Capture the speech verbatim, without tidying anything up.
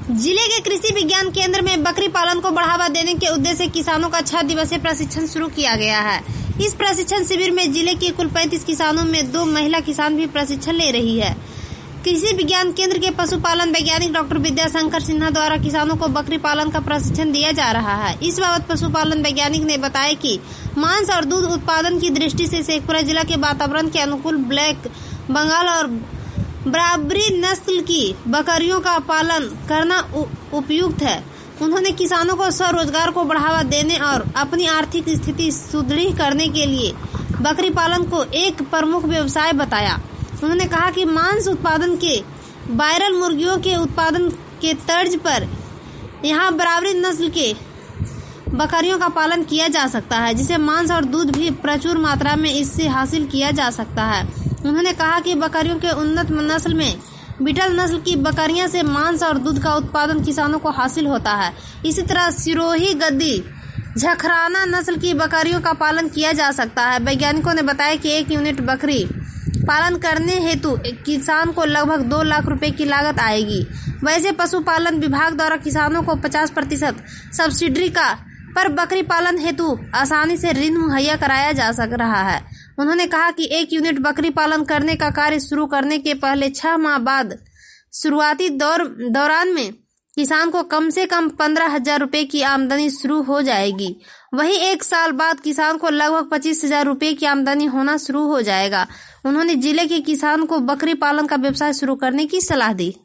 जिले के कृषि विज्ञान केंद्र में बकरी पालन को बढ़ावा देने के उद्देश्य से किसानों का छह दिवसीय प्रशिक्षण शुरू किया गया है। इस प्रशिक्षण शिविर में जिले के कुल पैंतीस किसानों में दो महिला किसान भी प्रशिक्षण ले रही है। कृषि विज्ञान केंद्र के पशुपालन वैज्ञानिक डॉक्टर विद्याशंकर सिन्हा द्वारा किसानों को बकरी पालन का प्रशिक्षण दिया जा रहा है। इस बाबत पशुपालन वैज्ञानिक ने बताया कि मांस और दूध उत्पादन की दृष्टि से शेखपुरा जिला के वातावरण के अनुकूल ब्लैक बंगाल और बराबरी नस्ल की बकरियों का पालन करना उपयुक्त है। उन्होंने किसानों को स्वरोजगार को बढ़ावा देने और अपनी आर्थिक स्थिति सुदृढ़ करने के लिए बकरी पालन को एक प्रमुख व्यवसाय बताया। उन्होंने कहा कि मांस उत्पादन के वायरल मुर्गियों के उत्पादन के तर्ज पर यहां बराबरी नस्ल के बकरियों का पालन किया जा सकता है, जिसे मांस और दूध भी प्रचुर मात्रा में इससे हासिल किया जा सकता है। उन्होंने कहा कि बकरियों के उन्नत नस्ल में बीटल नस्ल की बकरियां से मांस और दूध का उत्पादन किसानों को हासिल होता है। इसी तरह सिरोही, गद्दी, झखराना नस्ल की बकरियों का पालन किया जा सकता है। वैज्ञानिकों ने बताया कि एक यूनिट बकरी पालन करने हेतु किसान को लगभग दो लाख रुपए की लागत आएगी। वैसे पशुपालन विभाग द्वारा किसानों को पचास प्रतिशत सब्सिडी का पर बकरी पालन हेतु आसानी से ऋण मुहैया कराया जा सक रहा है। उन्होंने कहा कि एक यूनिट बकरी पालन करने का कार्य शुरू करने के पहले छह माह बाद शुरुआती दौर दौरान में किसान को कम से कम पंद्रह हजार रुपए की आमदनी शुरू हो जाएगी। वहीं एक साल बाद किसान को लगभग पच्चीस हजार रुपए की आमदनी होना शुरू हो जाएगा। उन्होंने जिले के किसान को बकरी पालन का व्यवसाय शुरू करने की सलाह दी।